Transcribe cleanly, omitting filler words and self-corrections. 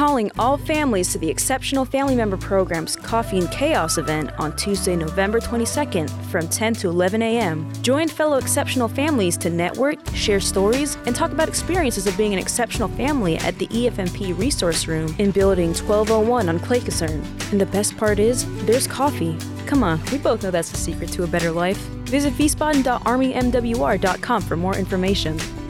calling all families to the Exceptional Family Member Program's Coffee and Chaos event on Tuesday, November 22nd from 10 to 11 a.m. Join fellow exceptional families to network, share stories, and talk about experiences of being an exceptional family at the EFMP Resource Room in Building 1201 on Clay Casern. And the best part is, there's coffee. Come on, we both know that's the secret to a better life. Visit vspaden.armymwr.com for more information.